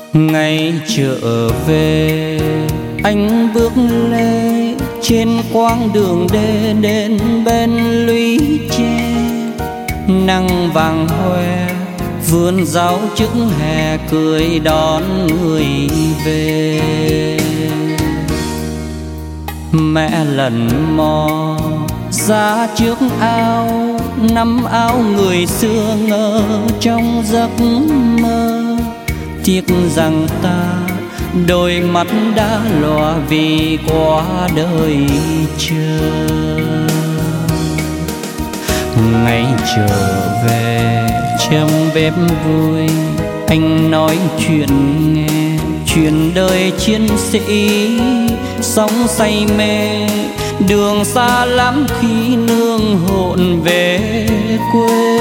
Ngày trở về anh bước lê trên quãng đường đê đến bên lũy tre, nắng vàng hoe vườn rau trứng hè cười đón người về. Mẹ lần mò ra trước ao nắm áo người xưa ngỡ trong giấc mơ, tiếc rằng ta đôi mắt đã lòa vì quá đời chờ. Ngày trở về trong bếp vui anh nói chuyện nghe, chuyện đời chiến sĩ sống say mê, đường xa lắm khi nương hồn về quê.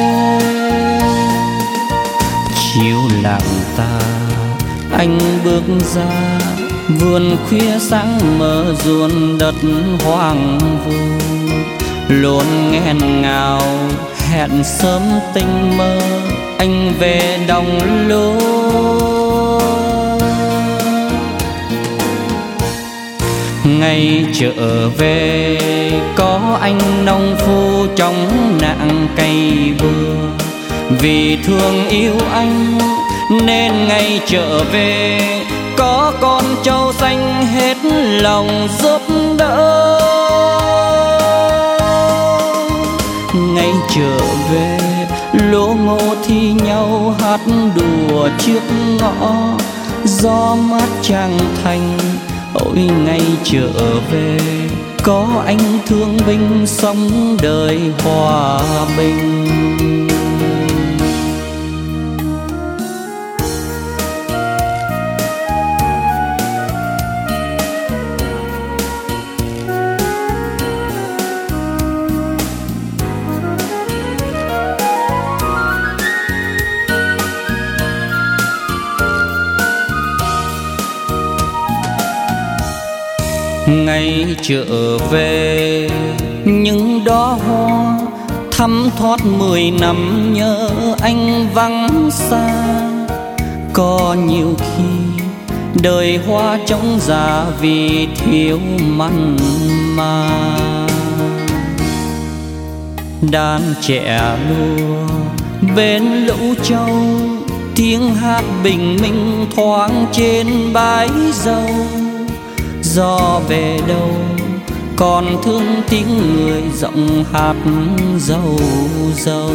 Chiều lặng ta anh bước ra vườn khuya sáng mờ ruộng đất hoang vu, luôn nghẹn ngào hẹn sớm tinh mơ anh về đồng lúa. Ngày trở về có anh nông phu trong nặng cây bừa, vì thương yêu anh nên ngày trở về có con trâu xanh hết lòng giúp đỡ. Ngày trở về lúa ngô thi nhau hát đùa trước ngõ, gió mát trăng thành. Ôi ngày trở về có anh thương binh sống đời hòa bình. Ngày trở về những đóa hoa thắm thoát 10 năm nhớ anh vắng xa. Có nhiều khi đời hoa trống già vì thiếu mặn mà. Đàn trẻ lùa bên lũ trâu, tiếng hát bình minh thoáng trên bãi dâu. Gió về đâu còn thương tiếng người giọng hát dâu dâu.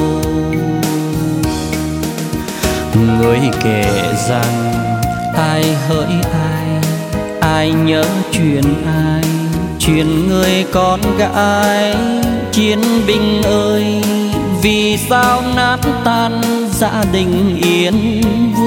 Người kể rằng ai hỡi ai nhớ chuyện ai, chuyện người con gái chiến binh ơi. Vì sao nát tan gia đình yên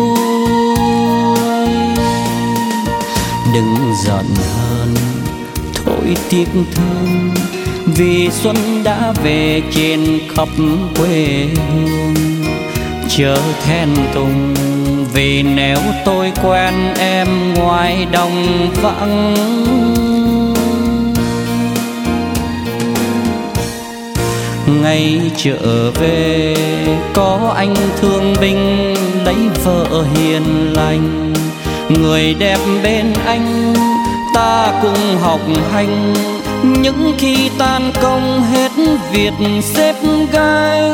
vui. Đừng giận hơn thôi tiếc thương, vì xuân đã về trên khắp quê hương. Chớ thẹn thùng vì nếu tôi quen em ngoài đồng vắng. Ngày trở về có anh thương binh lấy vợ hiền lành. Người đẹp bên anh ta cùng học hành, những khi tan công hết việc xếp gánh.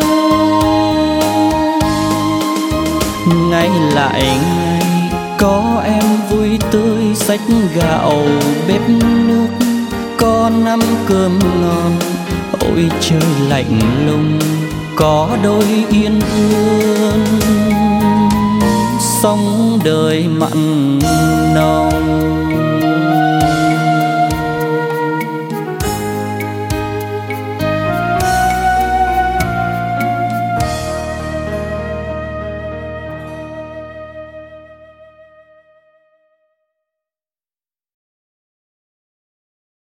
Ngày lại ngày có em vui tươi xách gạo bếp nước, có năm cơm ngon. Ôi trời lạnh lùng có đôi yên ương, sống đời mặn nồng.